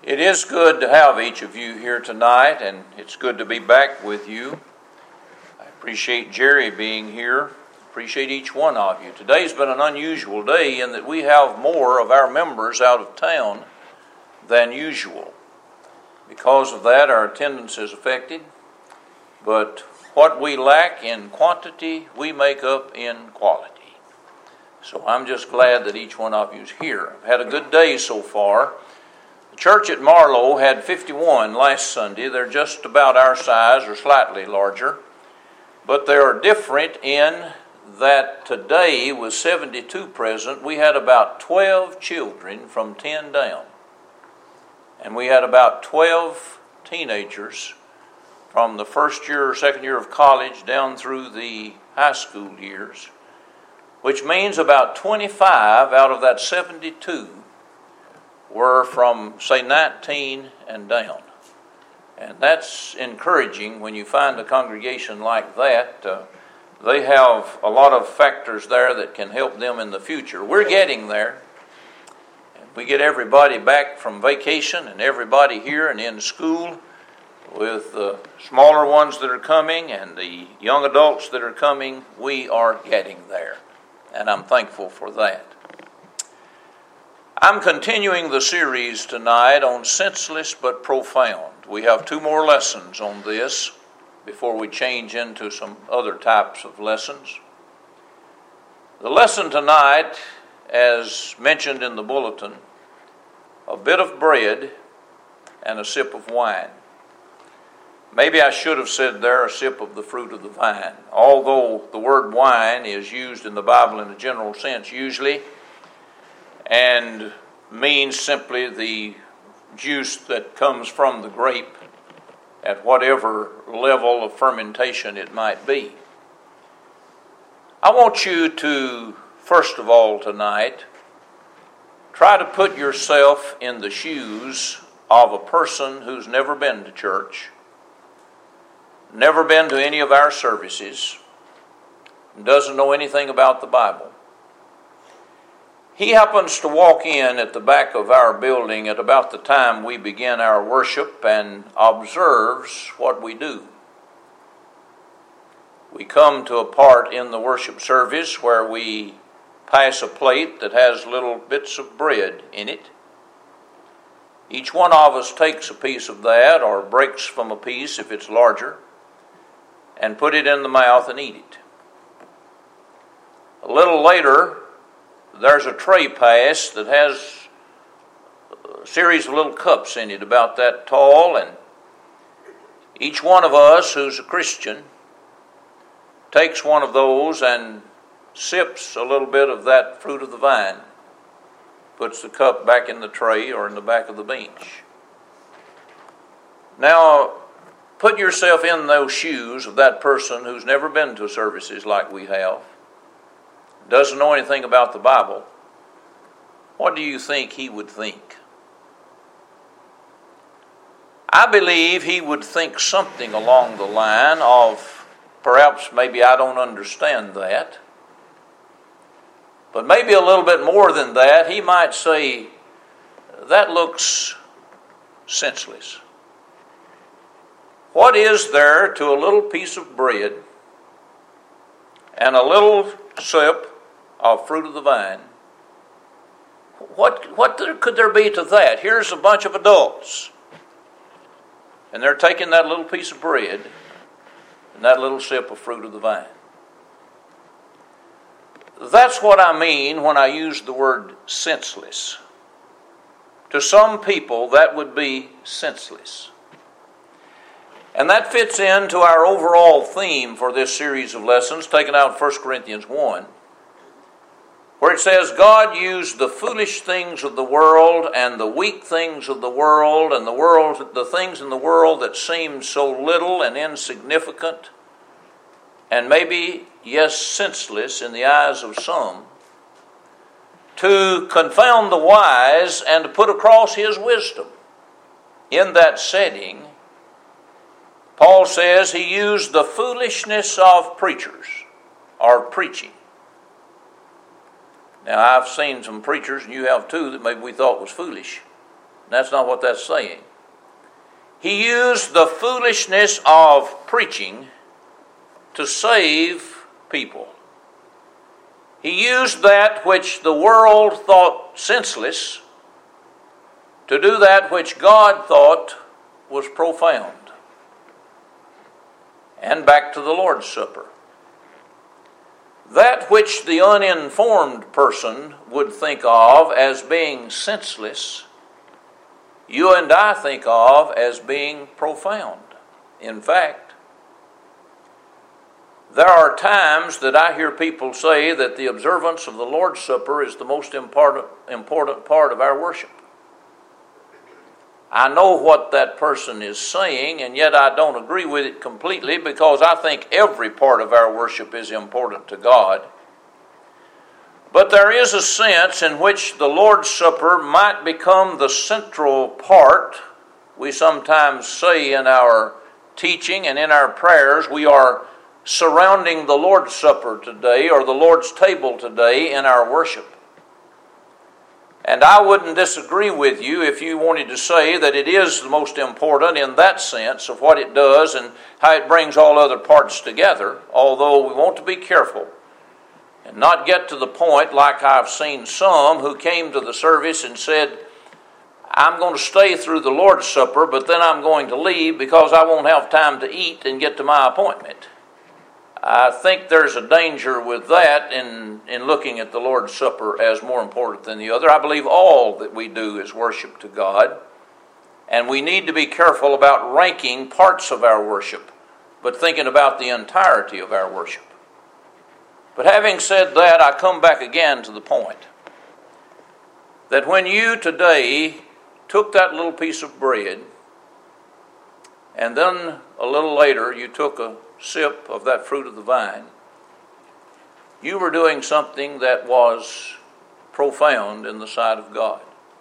It is good to have each of you here tonight, and it's good to be back with you. I appreciate Jerry being here. Appreciate each one of you. Today's been an unusual day in that we have more of our members out of town than usual. Because of that, our attendance is affected, but what we lack in quantity, we make up in quality. So I'm just glad that each one of you is here. I've had a good day so far. The church at Marlow had 51 last Sunday. They're just about our size or slightly larger. But they are different in that today, with 72 present, we had about 12 children from 10 down. And we had about 12 teenagers from the first year or second year of college down through the high school years, which means about 25 out of that 72 were from, say, 19 and down. And that's encouraging when you find a congregation like that. They have a lot of factors there that can help them in the future. We're getting there. And we get everybody back from vacation and everybody here and in school, with the smaller ones that are coming and the young adults that are coming. We are getting there. And I'm thankful for that. I'm continuing the series tonight on senseless but profound. We have 2 more lessons on this before we change into some other types of lessons. The lesson tonight, as mentioned in the bulletin, a bit of bread and a sip of wine. Maybe I should have said there, a sip of the fruit of the vine. Although the word wine is used in the Bible in a general sense usually, and means simply the juice that comes from the grape at whatever level of fermentation it might be. I want you to, first of all tonight, try to put yourself in the shoes of a person who's never been to church, never been to any of our services, and doesn't know anything about the Bible. He happens to walk in at the back of our building at about the time we begin our worship and observes what we do. We come to a part in the worship service where we pass a plate that has little bits of bread in it. Each one of us takes a piece of that, or breaks from a piece if it's larger, and put it in the mouth and eat it. A little later, there's a tray pass that has a series of little cups in it about that tall, and each one of us who's a Christian takes one of those and sips a little bit of that fruit of the vine, puts the cup back in the tray or in the back of the bench. Now, put yourself in those shoes of that person who's never been to services like we have, doesn't know anything about the Bible. What do you think he would think? I believe he would think something along the line of, perhaps maybe I don't understand that, but maybe a little bit more than that. He might say, that looks senseless. What is there to a little piece of bread and a little sip of fruit of the vine? What could there be to that? Here's a bunch of adults, and they're taking that little piece of bread and that little sip of fruit of the vine. That's what I mean when I use the word senseless. To some people, that would be senseless. And that fits into our overall theme for this series of lessons, taken out of 1 Corinthians 1, where it says, God used the foolish things of the world and the weak things of the world and the things in the world that seem so little and insignificant and maybe, yes, senseless in the eyes of some, to confound the wise and to put across his wisdom. In that setting, Paul says he used the foolishness of preachers, or preaching. Now, I've seen some preachers, and you have too, that maybe we thought was foolish. That's not what that's saying. He used the foolishness of preaching to save people. He used that which the world thought senseless to do that which God thought was profound. And back to the Lord's Supper. That which the uninformed person would think of as being senseless, you and I think of as being profound. In fact, there are times that I hear people say that the observance of the Lord's Supper is the most important part of our worship. I know what that person is saying, and yet I don't agree with it completely, because I think every part of our worship is important to God. But there is a sense in which the Lord's Supper might become the central part. We sometimes say in our teaching and in our prayers, we are surrounding the Lord's Supper today, or the Lord's table today, in our worship. And I wouldn't disagree with you if you wanted to say that it is the most important in that sense of what it does and how it brings all other parts together, although we want to be careful and not get to the point like I've seen some who came to the service and said, I'm going to stay through the Lord's Supper, but then I'm going to leave because I won't have time to eat and get to my appointment. I think there's a danger with that in looking at the Lord's Supper as more important than the other. I believe all that we do is worship to God, and we need to be careful about ranking parts of our worship, but thinking about the entirety of our worship. But having said that, I come back again to the point that when you today took that little piece of bread, and then a little later you took a sip of that fruit of the vine, you were doing something that was profound in the sight of God.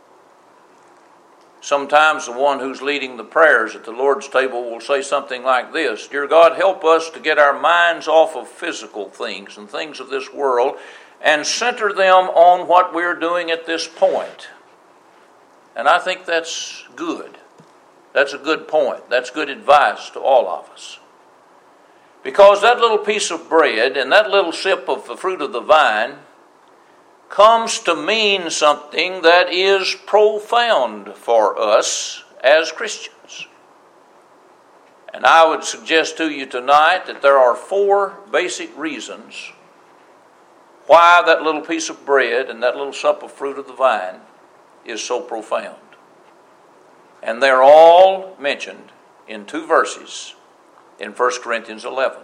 Sometimes the one who's leading the prayers at the Lord's table will say something like this: Dear God, help us to get our minds off of physical things and things of this world and center them on what we're doing at this point. And I think that's good. That's a good point. That's good advice to all of us. Because that little piece of bread and that little sip of the fruit of the vine comes to mean something that is profound for us as Christians. And I would suggest to you tonight that there are 4 basic reasons why that little piece of bread and that little sup of fruit of the vine is so profound. And they're all mentioned in 2 verses in 1 Corinthians 11.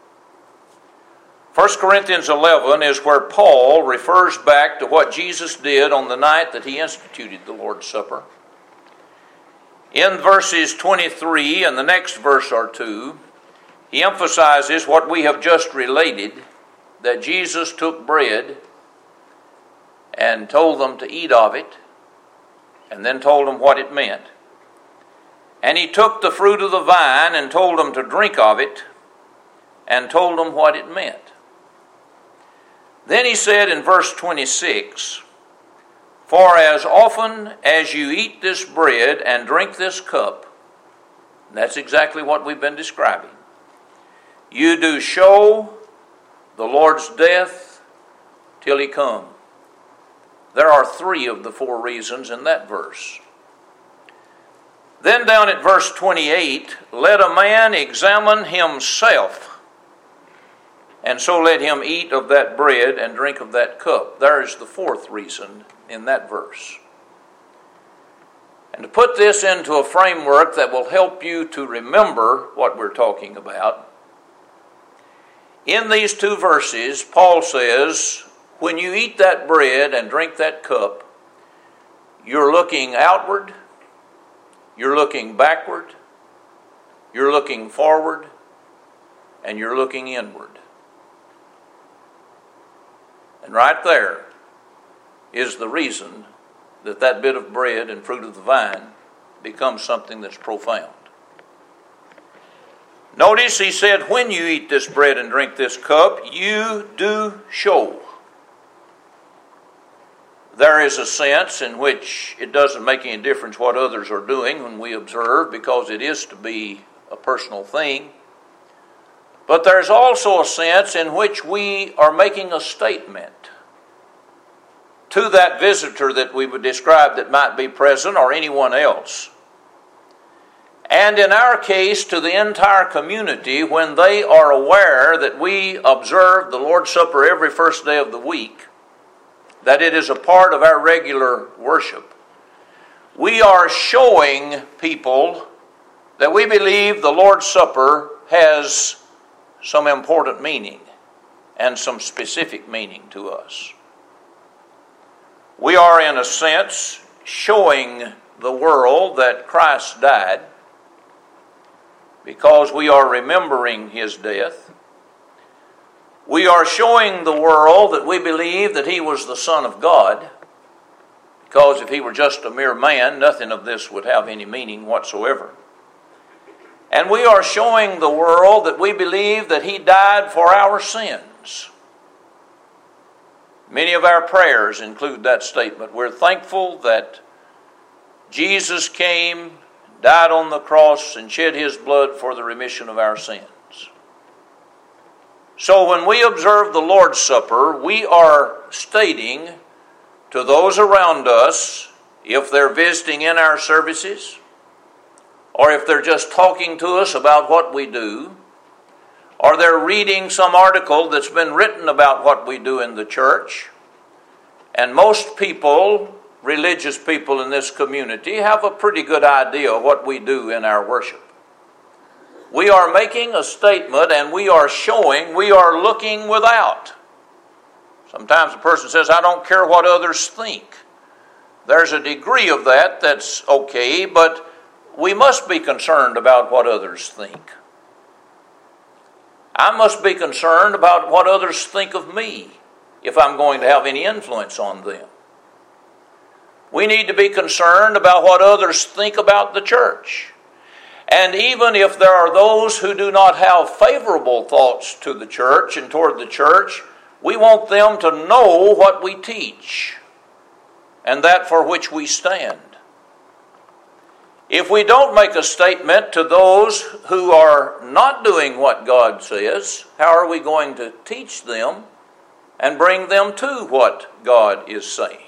1 Corinthians 11 is where Paul refers back to what Jesus did on the night that he instituted the Lord's Supper. In verses 23 and the next verse or 2, he emphasizes what we have just related, that Jesus took bread and told them to eat of it, and then told them what it meant. And he took the fruit of the vine and told them to drink of it, and told them what it meant. Then he said in verse 26, For as often as you eat this bread and drink this cup, that's exactly what we've been describing, you do show the Lord's death till he come. There are 3 of the 4 reasons in that verse. Then down at verse 28, let a man examine himself, and so let him eat of that bread and drink of that cup. There is the 4th reason in that verse. And to put this into a framework that will help you to remember what we're talking about, in these 2 verses, Paul says, when you eat that bread and drink that cup, you're looking outward, you're looking backward, you're looking forward, and you're looking inward. And right there is the reason that that bit of bread and fruit of the vine becomes something that's profound. Notice he said, when you eat this bread and drink this cup, you do show there is a sense in which it doesn't make any difference what others are doing when we observe, because it is to be a personal thing. But there's also a sense in which we are making a statement to that visitor that we would describe that might be present, or anyone else. And in our case, to the entire community, when they are aware that we observe the Lord's Supper every first day of the week, that it is a part of our regular worship, we are showing people that we believe the Lord's Supper has some important meaning and some specific meaning to us. We are, in a sense, showing the world that Christ died, because we are remembering his death. We are showing the world that we believe that he was the Son of God, because if he were just a mere man, nothing of this would have any meaning whatsoever. And we are showing the world that we believe that he died for our sins. Many of our prayers include that statement. We're thankful that Jesus came, died on the cross, and shed his blood for the remission of our sins. So when we observe the Lord's Supper, we are stating to those around us, if they're visiting in our services, or if they're just talking to us about what we do, or they're reading some article that's been written about what we do in the church. And most people, religious people in this community, have a pretty good idea of what we do in our worship. We are making a statement, and we are showing, we are looking without. Sometimes a person says, I don't care what others think. There's a degree of that that's okay, but we must be concerned about what others think. I must be concerned about what others think of me if I'm going to have any influence on them. We need to be concerned about what others think about the church. And even if there are those who do not have favorable thoughts to the church and toward the church, we want them to know what we teach and that for which we stand. If we don't make a statement to those who are not doing what God says, how are we going to teach them and bring them to what God is saying?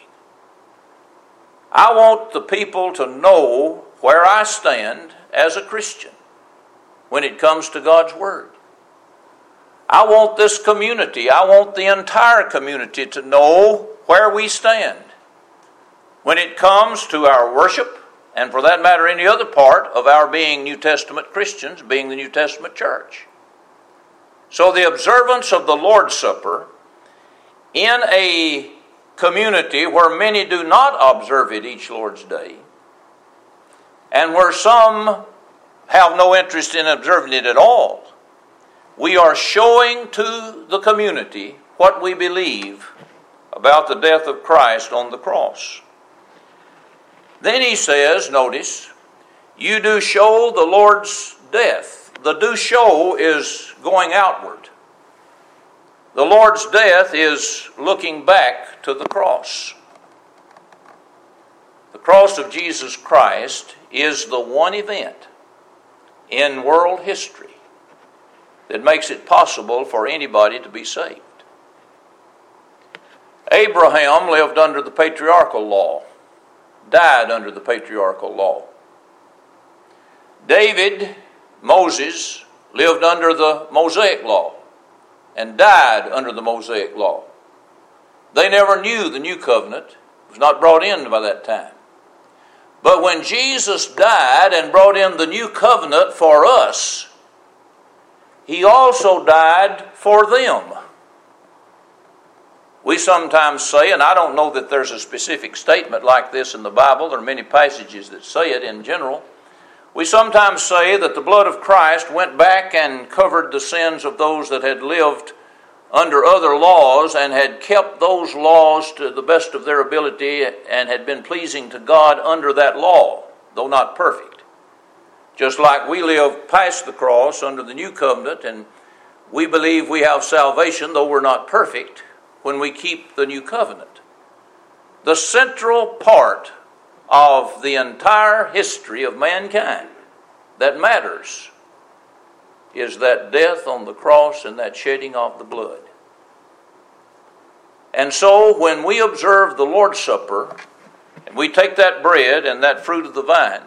I want the people to know where I stand as a Christian when it comes to God's Word. I want this community, I want the entire community to know where we stand when it comes to our worship, and for that matter, any other part of our being New Testament Christians, being the New Testament church. So the observance of the Lord's Supper in a community where many do not observe it each Lord's Day, and where some have no interest in observing it at all, we are showing to the community what we believe about the death of Christ on the cross. Then he says, notice, you do show the Lord's death. The do show is going outward. The Lord's death is looking back to the cross. The cross of Jesus Christ is the one event in world history that makes it possible for anybody to be saved. Abraham lived under the patriarchal law, died under the patriarchal law. David, Moses, lived under the Mosaic law and died under the Mosaic law. They never knew the new covenant. It was not brought in by that time. But when Jesus died and brought in the new covenant for us, he also died for them. We sometimes say, and I don't know that there's a specific statement like this in the Bible, there are many passages that say it in general. We sometimes say that the blood of Christ went back and covered the sins of those that had lived under other laws and had kept those laws to the best of their ability and had been pleasing to God under that law, though not perfect. Just like we live past the cross under the new covenant, and we believe we have salvation, though we're not perfect, when we keep the new covenant. the central part of the entire history of mankind that matters is that death on the cross and that shedding of the blood. And so when we observe the Lord's Supper, and we take that bread and that fruit of the vine,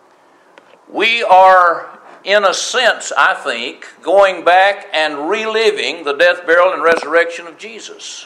we are, in a sense, I think, going back and reliving the death, burial, and resurrection of Jesus.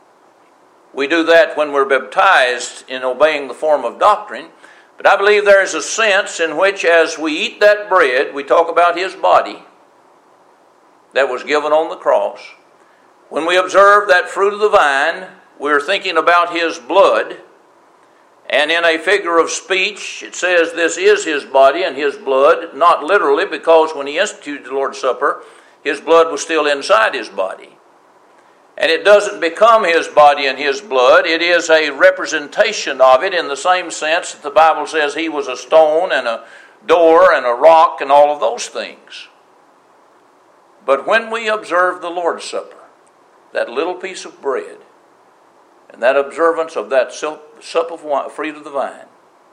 We do that when we're baptized in obeying the form of doctrine, but I believe there is a sense in which as we eat that bread, we talk about His body that was given on the cross. When we observe that fruit of the vine, we're thinking about His blood. And in a figure of speech, it says this is His body and His blood, not literally, because when He instituted the Lord's Supper, His blood was still inside His body. And it doesn't become His body and His blood. It is a representation of it in the same sense that the Bible says He was a stone and a door and a rock and all of those things. But when we observe the Lord's Supper, that little piece of bread, and that observance of that sup of wine, fruit of the vine,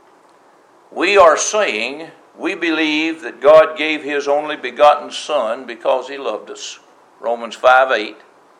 we are saying we believe that God gave His only begotten Son because He loved us. Romans 5:8.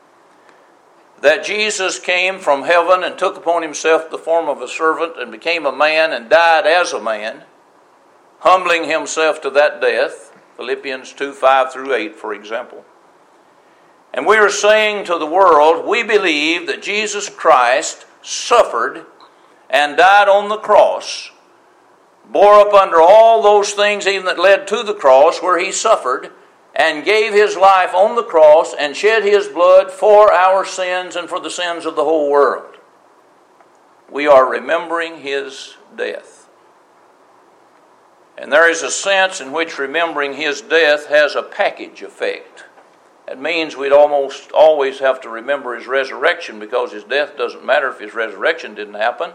That Jesus came from heaven and took upon Himself the form of a servant and became a man and died as a man, humbling Himself to that death. Philippians 2:5-8, for example. And we are saying to the world, we believe that Jesus Christ suffered and died on the cross, bore up under all those things even that led to the cross where He suffered, and gave His life on the cross and shed His blood for our sins and for the sins of the whole world. We are remembering His death. And there is a sense in which remembering His death has a package effect. It means we'd almost always have to remember His resurrection, because His death doesn't matter if His resurrection didn't happen.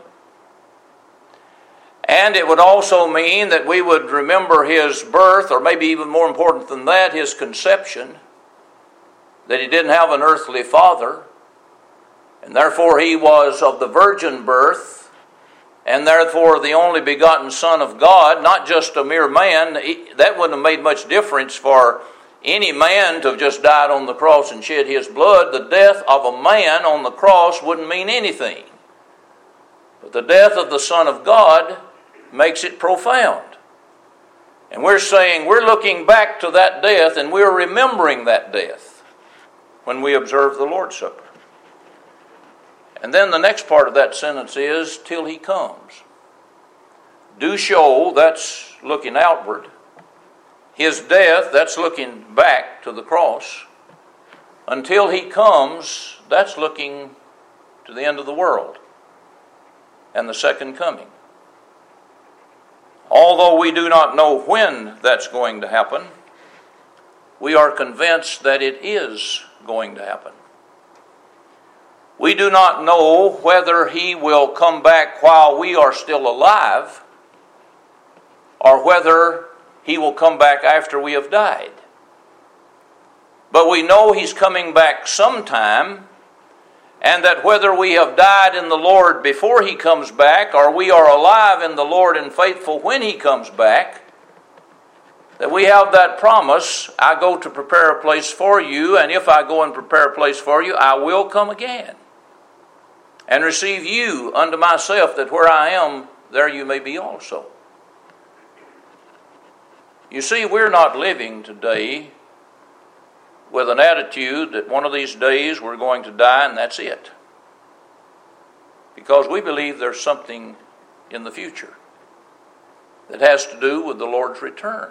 And it would also mean that we would remember His birth, or maybe even more important than that, His conception, that He didn't have an earthly father, and therefore He was of the virgin birth, and therefore the only begotten Son of God, not just a mere man. That wouldn't have made much difference for any man to have just died on the cross and shed his blood. The death of a man on the cross wouldn't mean anything. But the death of the Son of God makes it profound. And we're saying we're looking back to that death, and we're remembering that death when we observe the Lord's Supper. And then the next part of that sentence is, till He comes. Do show, that's looking outward. His death, that's looking back to the cross. Until He comes, that's looking to the end of the world and the second coming. Although we do not know when that's going to happen, we are convinced that it is going to happen. We do not know whether He will come back while we are still alive, or whether He will come back after we have died. But we know He's coming back sometime, and that whether we have died in the Lord before He comes back, or we are alive in the Lord and faithful when He comes back, that we have that promise, I go to prepare a place for you, and if I go and prepare a place for you, I will come again and receive you unto myself, that where I am, there you may be also. You see, we're not living today with an attitude that one of these days we're going to die and that's it. Because we believe there's something in the future that has to do with the Lord's return.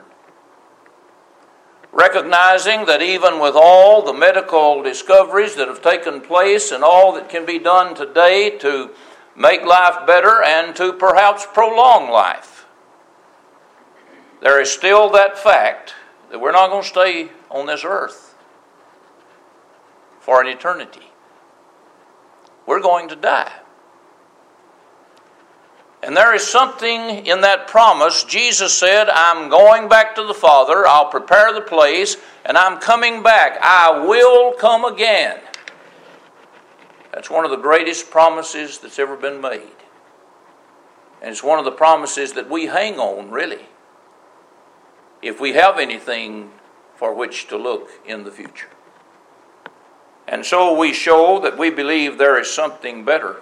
Recognizing that even with all the medical discoveries that have taken place and all that can be done today to make life better and to perhaps prolong life, there is still that fact that we're not going to stay on this earth for an eternity. We're going to die. And there is something in that promise. Jesus said, I'm going back to the Father, I'll prepare the place, and I'm coming back. I will come again. That's one of the greatest promises that's ever been made. And it's one of the promises that we hang on, really, if we have anything for which to look in the future. And so we show that we believe there is something better.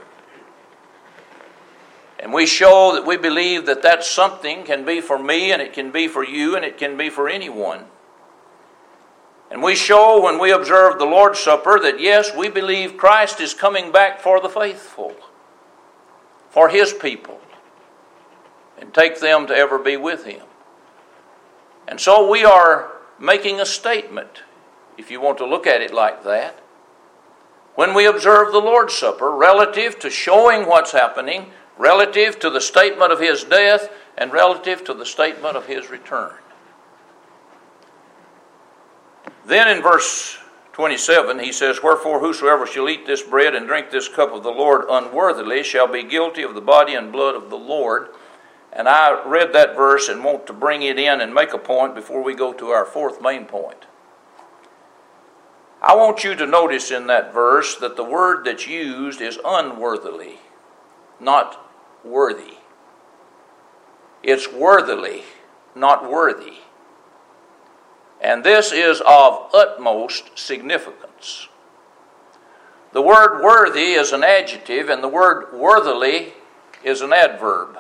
And we show that we believe that that something can be for me, and it can be for you, and it can be for anyone. And we show when we observe the Lord's Supper that yes, we believe Christ is coming back for the faithful, for His people, and take them to ever be with Him. And so we are making a statement, if you want to look at it like that, when we observe the Lord's Supper relative to showing what's happening, relative to the statement of His death, and relative to the statement of His return. Then in verse 27 he says, "Wherefore whosoever shall eat this bread and drink this cup of the Lord unworthily shall be guilty of the body and blood of the Lord." And I read that verse and want to bring it in and make a point before we go to our fourth main point. I want you to notice in that verse that the word that's used is unworthily, not worthy. It's worthily, not worthy. And this is of utmost significance. The word worthy is an adjective, and the word worthily is an adverb.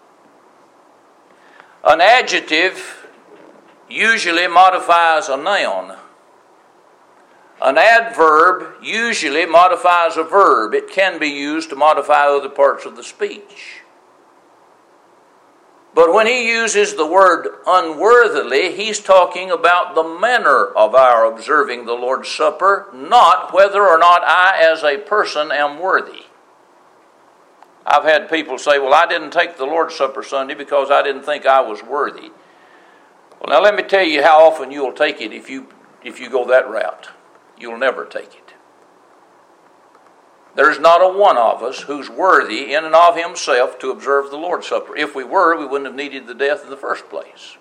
An adjective usually modifies a noun. An adverb usually modifies a verb. It can be used to modify other parts of the speech. But when he uses the word unworthily, he's talking about the manner of our observing the Lord's Supper, not whether or not I as a person am worthy. I've had people say, well, I didn't take the Lord's Supper Sunday because I didn't think I was worthy. Well, now let me tell you how often you'll take it if you go that route. You'll never take it. There's not a one of us who's worthy in and of himself to observe the Lord's Supper. If we were, we wouldn't have needed the death in the first place.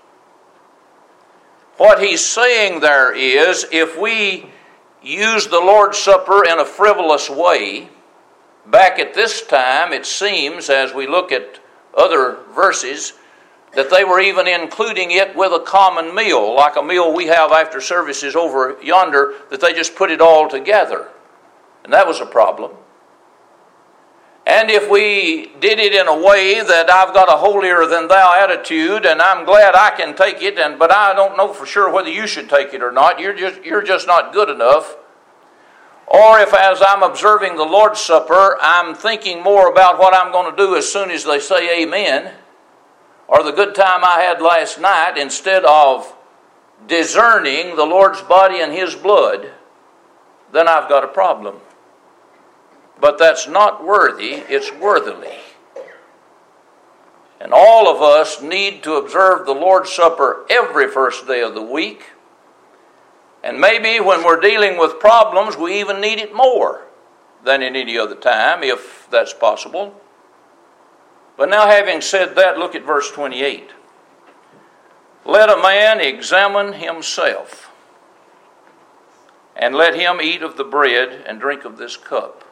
What he's saying there is, if we use the Lord's Supper in a frivolous way, back at this time, it seems, as we look at other verses, that they were even including it with a common meal, like a meal we have after services over yonder, that they just put it all together. And that was a problem. And if we did it in a way that I've got a holier-than-thou attitude, and I'm glad I can take it, but I don't know for sure whether you should take it or not, you're just not good enough. Or if as I'm observing the Lord's Supper, I'm thinking more about what I'm going to do as soon as they say amen, or the good time I had last night, instead of discerning the Lord's body and His blood, then I've got a problem. But that's not worthy, it's worthily. And all of us need to observe the Lord's Supper every first day of the week. And maybe when we're dealing with problems, we even need it more than in any other time, if that's possible. But now, having said that, look at verse 28. Let a man examine himself, and let him eat of the bread and drink of this cup.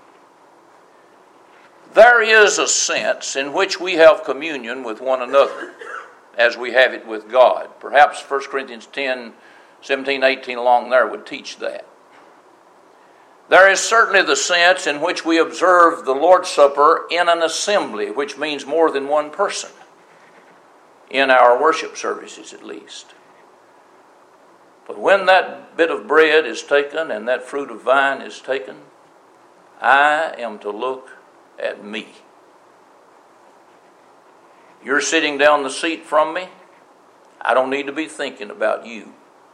There is a sense in which we have communion with one another as we have it with God. Perhaps 1 Corinthians 10, 17, 18 along there would teach that. There is certainly the sense in which we observe the Lord's Supper in an assembly, which means more than one person, in our worship services at least. But when that bit of bread is taken and that fruit of vine is taken, I am to look at me. You're sitting down the seat from me. I don't need to be thinking about you.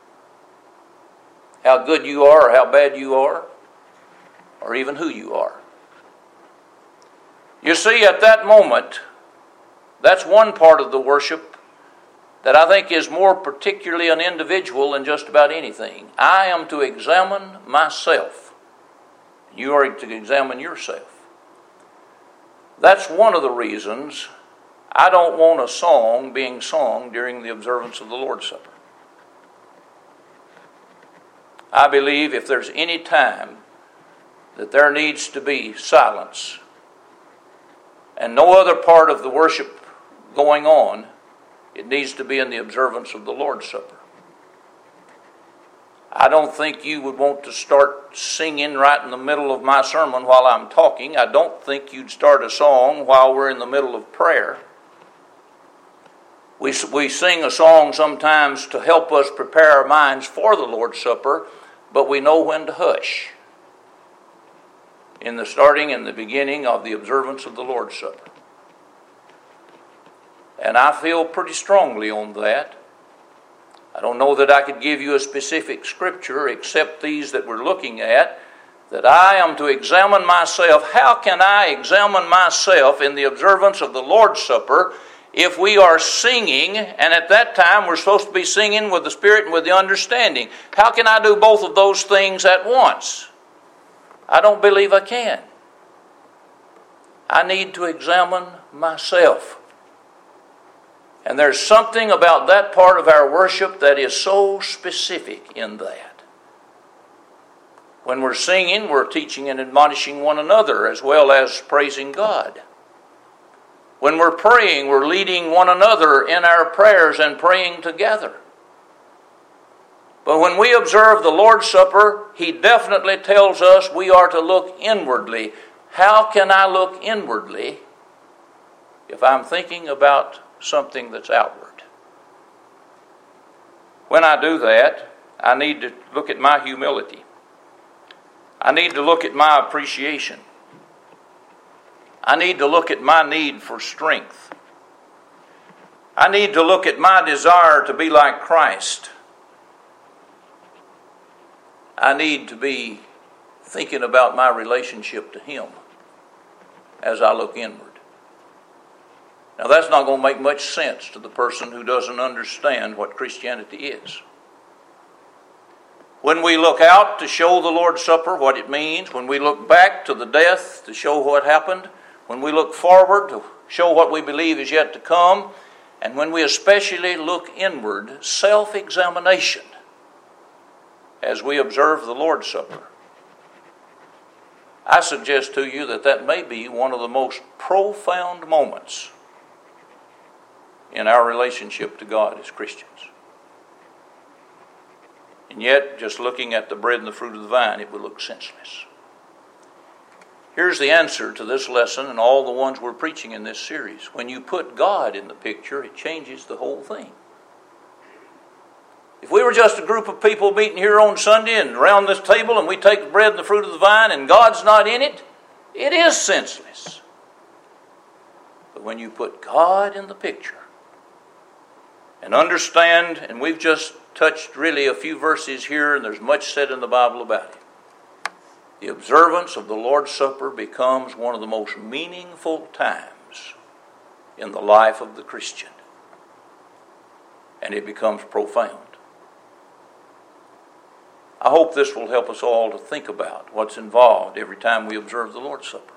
How good you are or how bad you are, or even who you are. You see, at that moment, that's one part of the worship that I think is more particularly an individual than just about anything. I am to examine myself. You are to examine yourself. That's one of the reasons I don't want a song being sung during the observance of the Lord's Supper. I believe if there's any time that there needs to be silence and no other part of the worship going on. It needs to be in the observance of the Lord's Supper. I don't think you would want to start singing right in the middle of my sermon while I'm talking. I don't think you'd start a song while we're in the middle of prayer. We sing a song sometimes to help us prepare our minds for the Lord's Supper, but we know when to hush in the starting and the beginning of the observance of the Lord's Supper. And I feel pretty strongly on that. I don't know that I could give you a specific scripture except these that we're looking at, that I am to examine myself. How can I examine myself in the observance of the Lord's Supper if we are singing, and at that time we're supposed to be singing with the Spirit and with the understanding? How can I do both of those things at once? I don't believe I can. I need to examine myself. And there's something about that part of our worship that is so specific in that. When we're singing, we're teaching and admonishing one another as well as praising God. When we're praying, we're leading one another in our prayers and praying together. But when we observe the Lord's Supper, He definitely tells us we are to look inwardly. How can I look inwardly if I'm thinking about something that's outward? When I do that, I need to look at my humility. I need to look at my appreciation. I need to look at my need for strength. I need to look at my desire to be like Christ. I need to be thinking about my relationship to Him as I look inward. Now, that's not going to make much sense to the person who doesn't understand what Christianity is. When we look out to show the Lord's Supper what it means, when we look back to the death to show what happened, when we look forward to show what we believe is yet to come, and when we especially look inward, self-examination, as we observe the Lord's Supper, I suggest to you that that may be one of the most profound moments in our relationship to God as Christians. And yet, just looking at the bread and the fruit of the vine, it would look senseless. Here's the answer to this lesson and all the ones we're preaching in this series. When you put God in the picture, it changes the whole thing. If we were just a group of people meeting here on Sunday and around this table and we take the bread and the fruit of the vine and God's not in it, it is senseless. But when you put God in the picture and understand, and we've just touched really a few verses here and there's much said in the Bible about it, the observance of the Lord's Supper becomes one of the most meaningful times in the life of the Christian. And it becomes profound. I hope this will help us all to think about what's involved every time we observe the Lord's Supper.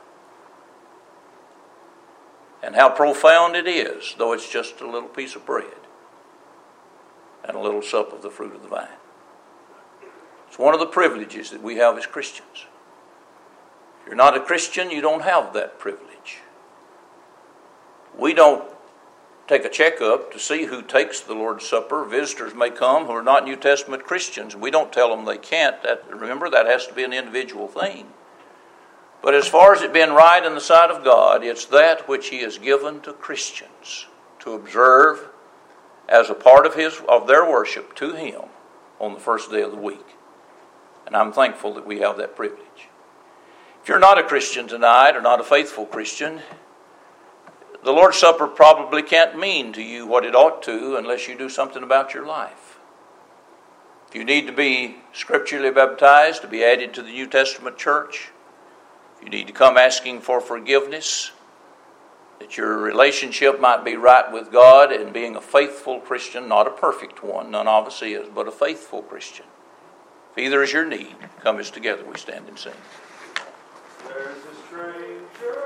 And how profound it is, though it's just a little piece of bread and a little sup of the fruit of the vine. It's one of the privileges that we have as Christians. If you're not a Christian, you don't have that privilege. We don't take a checkup to see who takes the Lord's Supper. Visitors may come who are not New Testament Christians. We don't tell them they can't. Remember, that has to be an individual thing. But as far as it being right in the sight of God, it's that which He has given to Christians to observe as a part of their worship to Him on the first day of the week. And I'm thankful that we have that privilege. If you're not a Christian tonight or not a faithful Christian, the Lord's Supper probably can't mean to you what it ought to unless you do something about your life. If you need to be scripturally baptized, to be added to the New Testament church, if you need to come asking for forgiveness, that your relationship might be right with God and being a faithful Christian, not a perfect one, none of us is, but a faithful Christian. If either is your need, come as together we stand and sing. There is